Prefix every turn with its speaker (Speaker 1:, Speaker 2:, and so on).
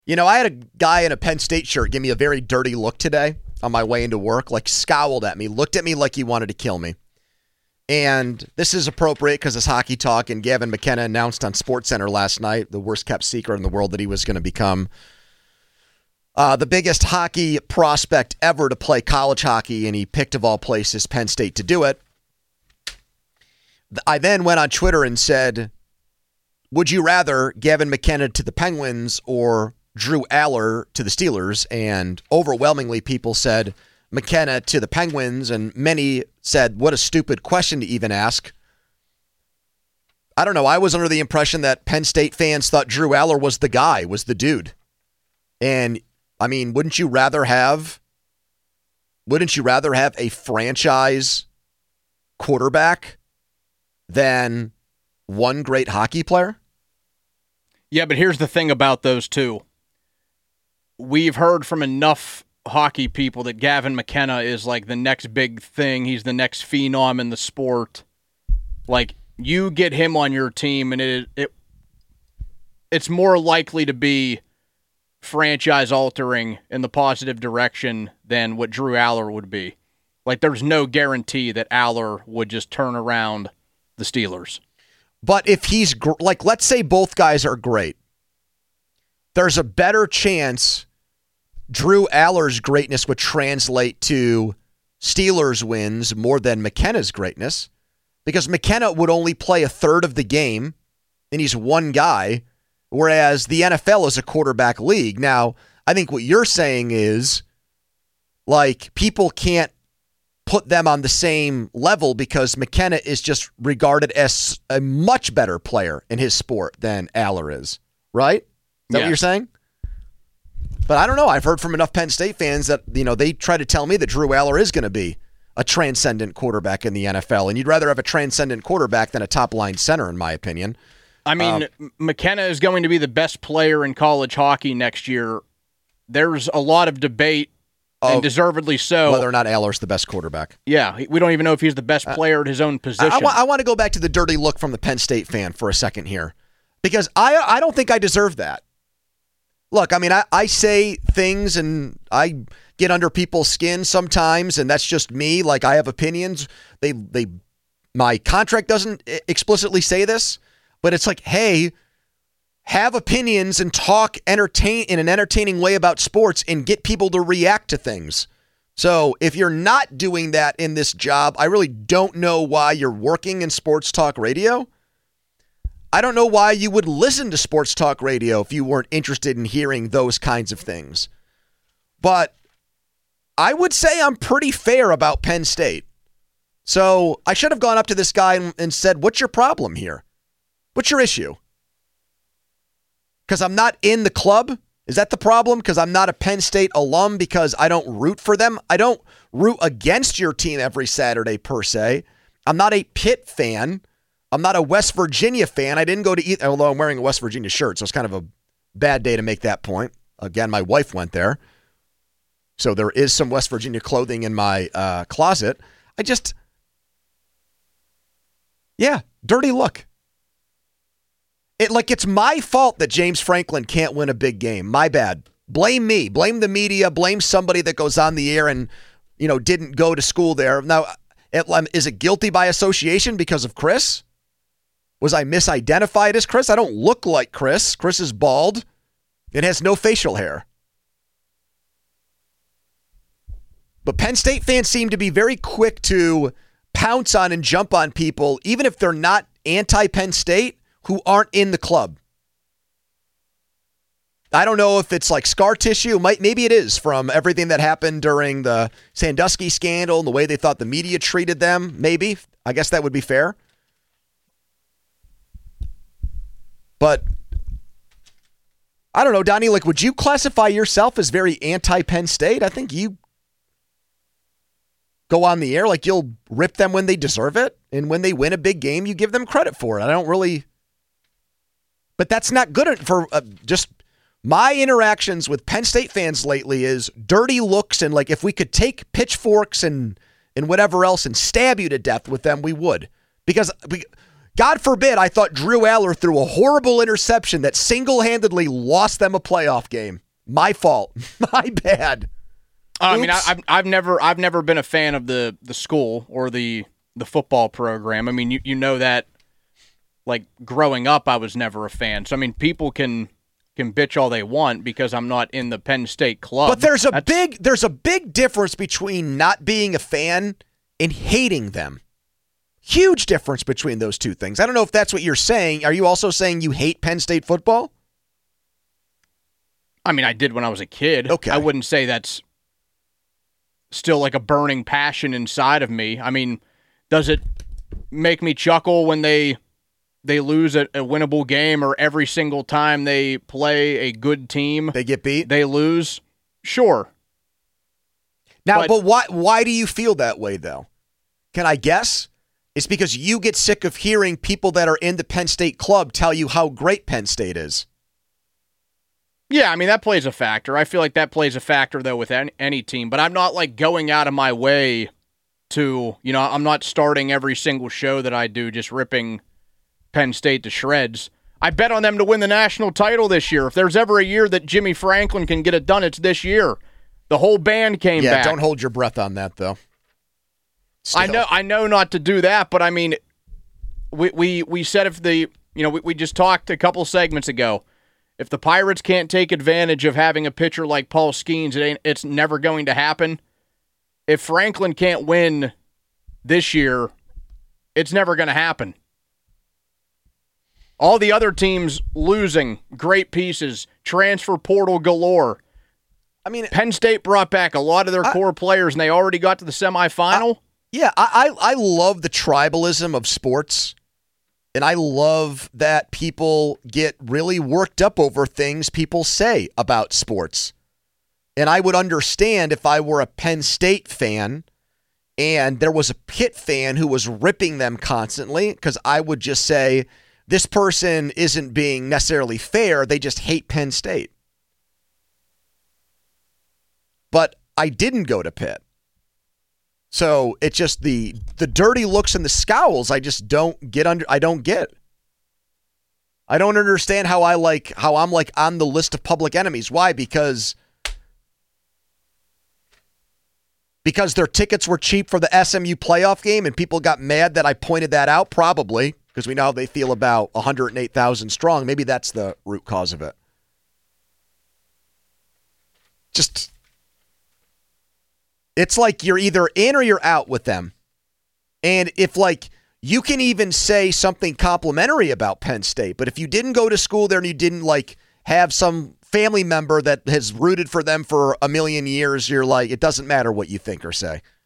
Speaker 1: I had a guy in a Penn State shirt give me a very dirty look today on my way into work, like scowled at me, looked at me like he wanted to kill me. And this is appropriate because it's hockey talk, and Gavin McKenna announced on SportsCenter last night, the worst-kept secret in the world, that he was going to become the biggest hockey prospect ever to play college hockey, and he picked, of all places, Penn State to do it. I then went on Twitter and said, would you rather Gavin McKenna to the Penguins or Drew Aller to the Steelers? And overwhelmingly people said McKenna to the Penguins, and many said, what a stupid question to even ask. I don't know. I was under the impression that Penn State fans thought Drew Aller was the guy, was the dude. And, I mean, wouldn't you rather have a franchise quarterback than one great hockey player?
Speaker 2: Yeah, but here's the thing about those two. We've heard from enough hockey people that Gavin McKenna is like the next big thing. He's the next phenom in the sport. Like, you get him on your team, and it's more likely to be franchise-altering in the positive direction than what Drew Aller would be. Like, there's no guarantee that Aller would just turn around the Steelers.
Speaker 1: But if he's, let's say both guys are great, there's a better chance Drew Aller's greatness would translate to Steelers wins more than McKenna's greatness, because McKenna would only play a third of the game, and he's one guy, whereas the NFL is a quarterback league. Now, I think what you're saying is, like, people can't put them on the same level because McKenna is just regarded as a much better player in his sport than Aller is, right? Is that what you're saying? But I don't know. I've heard from enough Penn State fans that, they try to tell me that Drew Aller is going to be a transcendent quarterback in the NFL, and you'd rather have a transcendent quarterback than a top-line center, in my opinion.
Speaker 2: I mean, McKenna is going to be the best player in college hockey next year. There's a lot of debate, and deservedly so,
Speaker 1: whether or not Aller's the best quarterback.
Speaker 2: Yeah, we don't even know if he's the best player at his own position.
Speaker 1: I want to go back to the dirty look from the Penn State fan for a second here, because I don't think I deserve that. Look, I mean, I say things and I get under people's skin sometimes, and that's just me. Like, I have opinions. My contract doesn't explicitly say this, but it's like, hey, have opinions and talk in an entertaining way about sports and get people to react to things. So if you're not doing that in this job, I really don't know why you're working in sports talk radio. I don't know why you would listen to sports talk radio if you weren't interested in hearing those kinds of things. But I would say I'm pretty fair about Penn State. So I should have gone up to this guy and said, what's your problem here? What's your issue? Because I'm not in the club? Is that the problem? Because I'm not a Penn State alum because I don't root for them? I don't root against your team every Saturday per se. I'm not a Pitt fan. I'm not a West Virginia fan. I didn't go to either, although I'm wearing a West Virginia shirt, so it's kind of a bad day to make that point. Again, my wife went there. So there is some West Virginia clothing in my closet. Dirty look. It's my fault that James Franklin can't win a big game. My bad. Blame me. Blame the media. Blame somebody that goes on the air and, didn't go to school there. Now, is it guilty by association because of Chris? Was I misidentified as Chris? I don't look like Chris. Chris is bald and has no facial hair. But Penn State fans seem to be very quick to pounce on and jump on people, even if they're not anti-Penn State, who aren't in the club. I don't know if it's like scar tissue. Maybe it is from everything that happened during the Sandusky scandal and the way they thought the media treated them. Maybe. I guess that would be fair. But I don't know, Donnie, would you classify yourself as very anti-Penn State? I think you go on the air you'll rip them when they deserve it. And when they win a big game, you give them credit for it. I don't really. But that's not good for just my interactions with Penn State fans lately is dirty looks. And if we could take pitchforks and whatever else and stab you to death with them, we would. Because God forbid, I thought Drew Aller threw a horrible interception that single-handedly lost them a playoff game. My fault. My bad.
Speaker 2: I mean, I've never been a fan of the school or the football program. I mean, you know that, like, growing up, I was never a fan. So I mean, people can bitch all they want because I'm not in the Penn State club.
Speaker 1: But there's a big difference between not being a fan and hating them. Huge difference between those two things. I don't know if that's what you're saying. Are you also saying you hate Penn State football?
Speaker 2: I mean, I did when I was a kid.
Speaker 1: Okay.
Speaker 2: I wouldn't say that's still like a burning passion inside of me. I mean, does it make me chuckle when they lose a winnable game, or every single time they play a good team
Speaker 1: they get beat?
Speaker 2: They lose? Sure.
Speaker 1: Now, but why do you feel that way, though? Can I guess? It's because you get sick of hearing people that are in the Penn State club tell you how great Penn State is.
Speaker 2: Yeah, I mean, that plays a factor. I feel like that plays a factor, though, with any team. But I'm not, like, going out of my way to, I'm not starting every single show that I do just ripping Penn State to shreds. I bet on them to win the national title this year. If there's ever a year that Jimmy Franklin can get it done, it's this year. The whole band came back.
Speaker 1: Yeah, don't hold your breath on that, though.
Speaker 2: Still. I know not to do that, but I mean, we said if we just talked a couple segments ago, if the Pirates can't take advantage of having a pitcher like Paul Skeens, it's never going to happen. If Franklin can't win this year, it's never going to happen. All the other teams losing great pieces, transfer portal galore.
Speaker 1: I mean,
Speaker 2: Penn State brought back a lot of their core players, and they already got to the semifinal.
Speaker 1: I love the tribalism of sports, and I love that people get really worked up over things people say about sports. And I would understand if I were a Penn State fan and there was a Pitt fan who was ripping them constantly, because I would just say, this person isn't being necessarily fair, they just hate Penn State. But I didn't go to Pitt. So it's just the dirty looks and the scowls I just don't get under. I don't get. I don't understand how I'm like on the list of public enemies. Why? Because their tickets were cheap for the SMU playoff game and people got mad that I pointed that out? Probably, because we know how they feel about 108,000 strong. Maybe that's the root cause of it. Just, it's like you're either in or you're out with them. And if, like, you can even say something complimentary about Penn State, but if you didn't go to school there and you didn't, like, have some family member that has rooted for them for a million years, you're like, it doesn't matter what you think or say.